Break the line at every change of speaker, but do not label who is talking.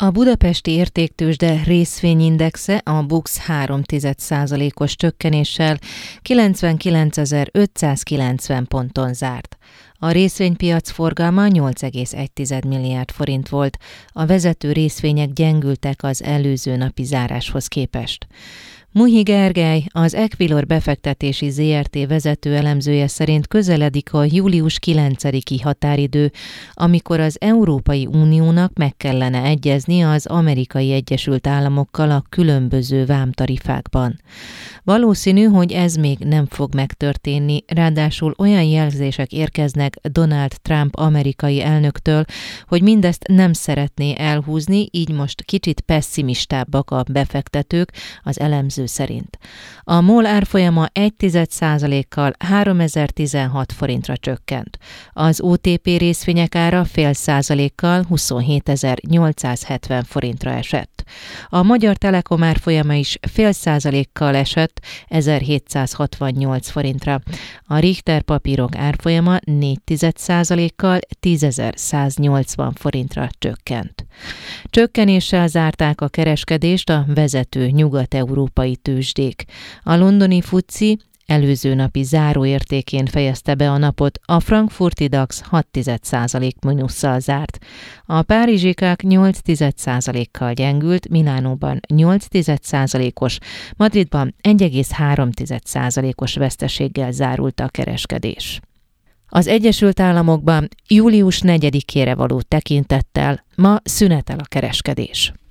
A budapesti értéktőzsde részvényindexe a BUX 0,3%-os csökkenéssel 99.590 ponton zárt. A részvénypiac forgalma 8,1 milliárd forint volt, a vezető részvények gyengültek az előző napi záráshoz képest. Muhi Gergely, az Equilor befektetési ZRT vezető elemzője szerint közeledik a július 9-i határidő, amikor az Európai Uniónak meg kellene egyezni az Amerikai Egyesült Államokkal a különböző vámtarifákban. Valószínű, hogy ez még nem fog megtörténni, ráadásul olyan jelzések érkeznek Donald Trump amerikai elnöktől, hogy mindezt nem szeretné elhúzni, így most kicsit pesszimistábbak a befektetők az elemző szerint. A MOL árfolyama 0,1%-kal 3016 forintra csökkent. Az OTP részvények ára 0,5%-kal 27.870 forintra esett. A Magyar Telekom árfolyama is 0,5%-kal esett 1768 forintra. A Richter papírok árfolyama 0,4%-kal 10.180 forintra csökkent. Csökkenéssel zárták a kereskedést a vezető nyugat-európai tőzsdék. A londoni FTSE előző napi záróértékén fejezte be a napot, a frankfurti DAX 0,6% mínusszal zárt. A párizsikák 0,8%-kal gyengült, Milánóban 0,8%-os, Madridban 1,3%-os veszteséggel zárult a kereskedés. Az Egyesült Államokban július 4-ére való tekintettel ma szünetel a kereskedés.